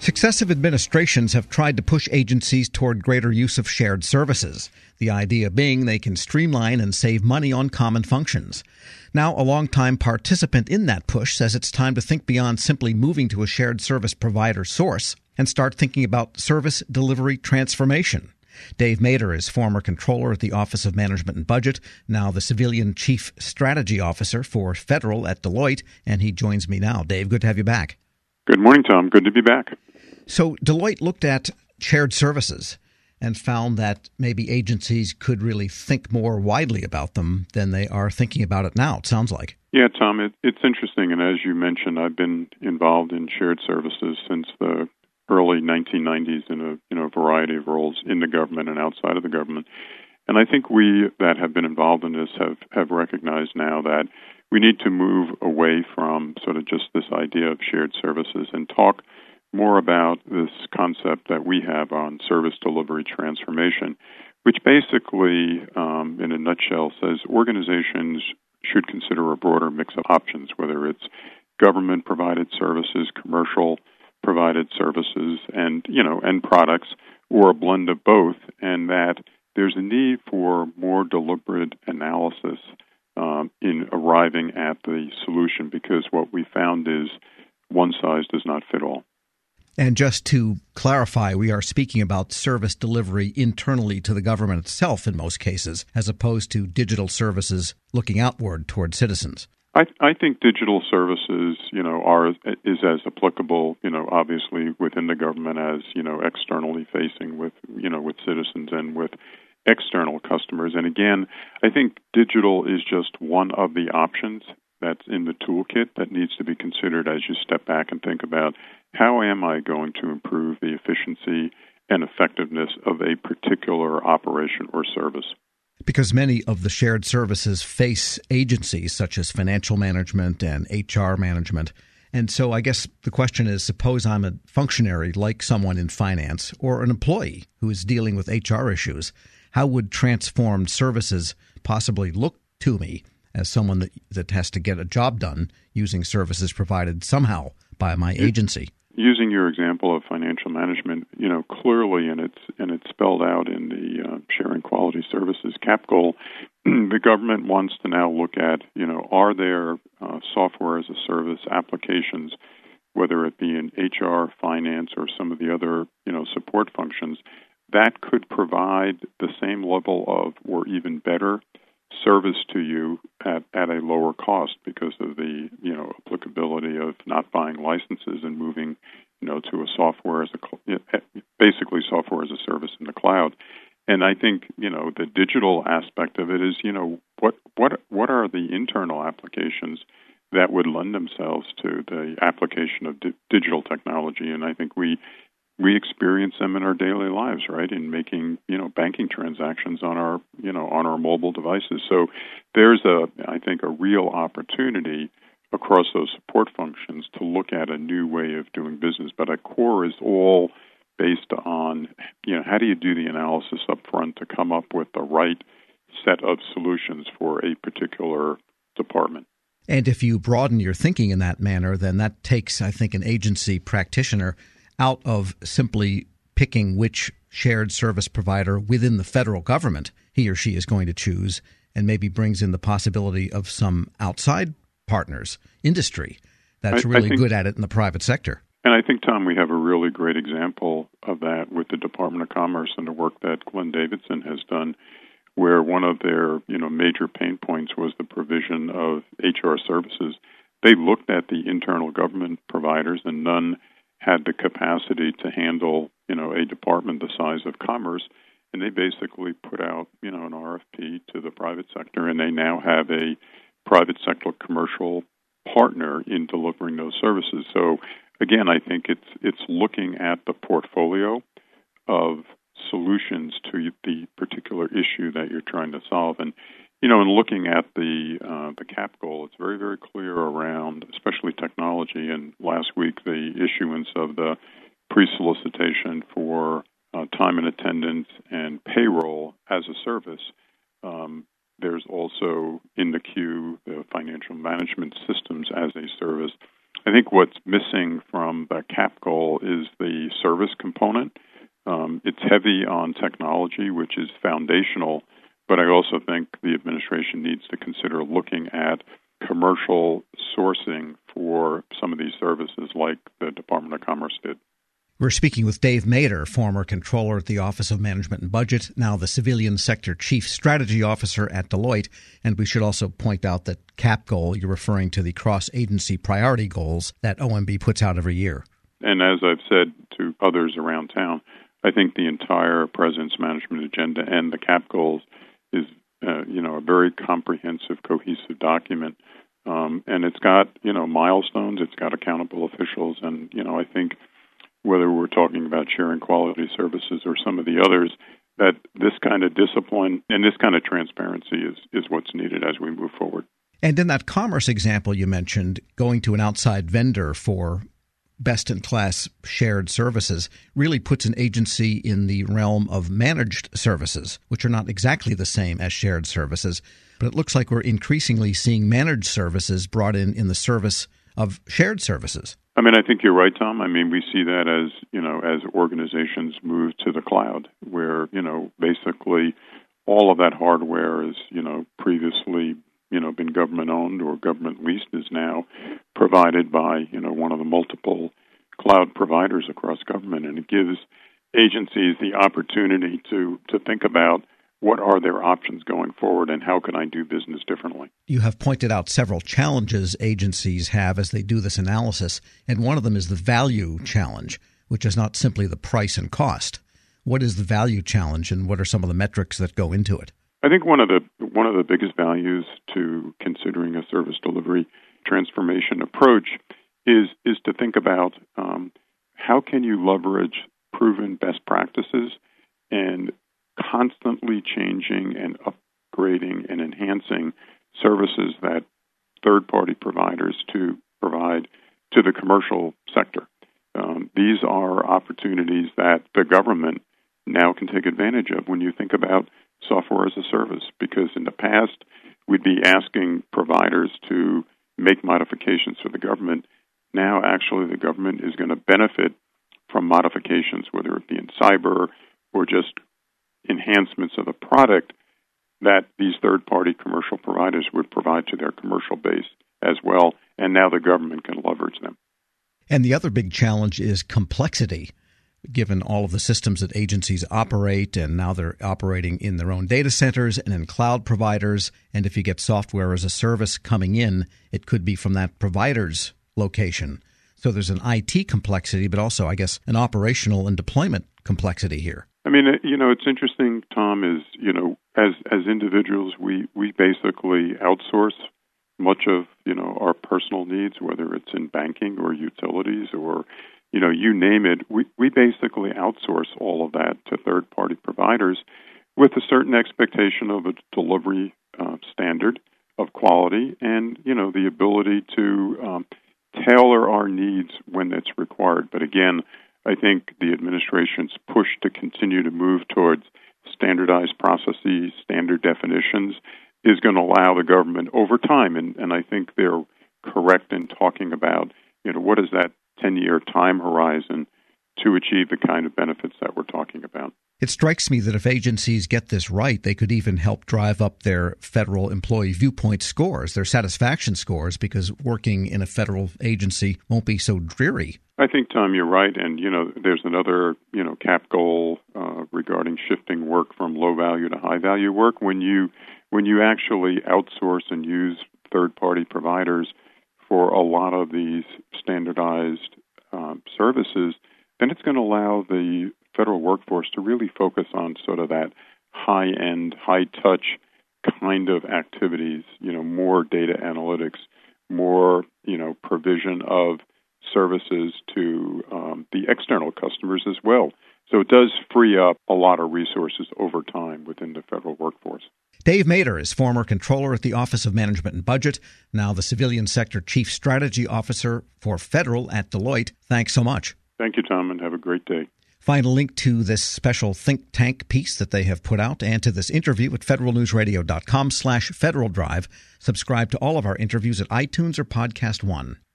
Successive administrations have tried to push agencies toward greater use of shared services, the idea being they can streamline and save money on common functions. Now, a longtime participant in that push says it's time to think beyond simply moving to a shared service provider source and start thinking about service delivery transformation. Dave Mader is former controller at the Office of Management and Budget, now the Civilian Chief Strategy Officer for Federal at Deloitte, and he joins me now. Dave, good to have you back. Good morning, Tom. Good to be back. So Deloitte looked at shared services and found that maybe agencies could really think more widely about them than they are thinking about it now, it sounds like. Yeah, Tom, it's interesting. And as you mentioned, I've been involved in shared services since the early 1990s in a variety of roles in the government and outside of the government. And I think we that have been involved in this have recognized now that we need to move away from sort of just this idea of shared services and talk more about this concept that we have on service delivery transformation, which basically, in a nutshell, says organizations should consider a broader mix of options, whether it's government-provided services, commercial-provided services, and products, or a blend of both, and that there's a need for more deliberate analysis in arriving at the solution, because what we found is one size does not fit all. And just to clarify, we are speaking about service delivery internally to the government itself in most cases, as opposed to digital services looking outward toward citizens. I think digital services, is as applicable, obviously within the government as, externally facing with citizens and with external customers. And again, I think digital is just one of the options that's in the toolkit that needs to be considered as you step back and think about how am I going to improve the efficiency and effectiveness of a particular operation or service. Because many of the shared services face agencies such as financial management and HR management. And so I guess the question is, suppose I'm a functionary like someone in finance or an employee who is dealing with HR issues. How would transformed services possibly look to me as someone that has to get a job done using services provided somehow by my agency? Using your example of financial management, clearly, and it's spelled out in the Sharing Quality Services CAP goal, the government wants to now look at, are there software as a service applications, whether it be in HR, finance, or some of the other, support functions, that could provide the same level of, or even better, service to you at a lower cost because of the applicability of not buying licenses and moving to a software basically software as a service in the cloud. And I think the digital aspect of it is what are the internal applications that would lend themselves to the application of digital technology. And I think we experience them in our daily lives, right? In making, banking transactions on our mobile devices. So there's I think a real opportunity across those support functions to look at a new way of doing business. But at core is all based on, how do you do the analysis up front to come up with the right set of solutions for a particular department. And if you broaden your thinking in that manner, then that takes, I think, an agency practitioner out of simply picking which shared service provider within the federal government he or she is going to choose, and maybe brings in the possibility of some outside partners, industry, that's really good at it in the private sector. And I think, Tom, we have a really great example of that with the Department of Commerce and the work that Glenn Davidson has done, where one of their major pain points was the provision of HR services. They looked at the internal government providers, and none had the capacity to handle, a department the size of Commerce, and they basically put out, an RFP to the private sector, and they now have a private sector commercial partner in delivering those services. So, again, I think it's looking at the portfolio of solutions to the particular issue that you're trying to solve, and in looking at the CAP goal, it's very, very clear around, especially technology. And last week, the issuance of the pre-solicitation for time and attendance and payroll as a service. There's also in the queue the financial management systems as a service. I think what's missing from the CAP goal is the service component. It's heavy on technology, which is foundational, but I also think the administration needs to consider looking at commercial sourcing for some of these services like the Department of Commerce did. We're speaking with Dave Mader, former controller at the Office of Management and Budget, now the Civilian Sector Chief Strategy Officer at Deloitte. And we should also point out that CAP goal, you're referring to the cross-agency priority goals that OMB puts out every year. And as I've said to others around town, I think the entire President's management agenda and the CAP goals is, a very comprehensive, cohesive document. And it's got, milestones, it's got accountable officials, and, I think whether we're talking about sharing quality services or some of the others, that this kind of discipline and this kind of transparency is what's needed as we move forward. And in that commerce example you mentioned, going to an outside vendor for best-in-class shared services really puts an agency in the realm of managed services, which are not exactly the same as shared services. But it looks like we're increasingly seeing managed services brought in the service of shared services. I think you're right, Tom. We see that as organizations move to the cloud, where, basically all of that hardware is, previously, been government owned or government leased is now provided by, one of the multiple cloud providers across government. And it gives agencies the opportunity to think about what are their options going forward and how can I do business differently. You have pointed out several challenges agencies have as they do this analysis, and one of them is the value challenge, which is not simply the price and cost. What is the value challenge, and what are some of the metrics that go into it? I think one of the biggest values to considering a service delivery transformation approach is to think about how can you leverage proven best practices and constantly changing and upgrading and enhancing services that third-party providers to provide to the commercial sector. These are opportunities that the government now can take advantage of when you think about software as a service, because in the past we'd be asking providers to make modifications for the government. Now actually the government is going to benefit from modifications, whether it be in cyber or just enhancements of the product that these third-party commercial providers would provide to their commercial base as well, and now the government can leverage them. And the other big challenge is complexity, given all of the systems that agencies operate, and now they're operating in their own data centers and in cloud providers. And if you get software as a service coming in, it could be from that provider's location. So there's an IT complexity, but also, I guess, an operational and deployment complexity here. It's interesting, Tom, is, as individuals, we basically outsource much of, our personal needs, whether it's in banking or utilities or, you name it. We basically outsource all of that to third-party providers with a certain expectation of a delivery standard of quality and, the ability to tailor our needs when it's required. But again, I think the administration's push to continue to move towards standardized processes, standard definitions, is going to allow the government over time, and I think they're correct in talking about, what is that 10-year time horizon to achieve the kind of benefits that we're talking about. It strikes me that if agencies get this right, they could even help drive up their federal employee viewpoint scores, their satisfaction scores, because working in a federal agency won't be so dreary. I think, Tom, you're right. And, there's another, CAP goal regarding shifting work from low-value to high-value work. When you actually outsource and use third-party providers for a lot of these standardized services, then it's going to allow the federal workforce to really focus on sort of that high-end, high-touch kind of activities, more data analytics, more, provision of services to the external customers as well. So it does free up a lot of resources over time within the federal workforce. Dave Mader is former controller at the Office of Management and Budget, now the Civilian Sector Chief Strategy Officer for Federal at Deloitte. Thanks so much. Thank you, Tom, and have a great day. Find a link to this special think tank piece that they have put out and to this interview at federalnewsradio.com/Federal Drive. Subscribe to all of our interviews at iTunes or Podcast One.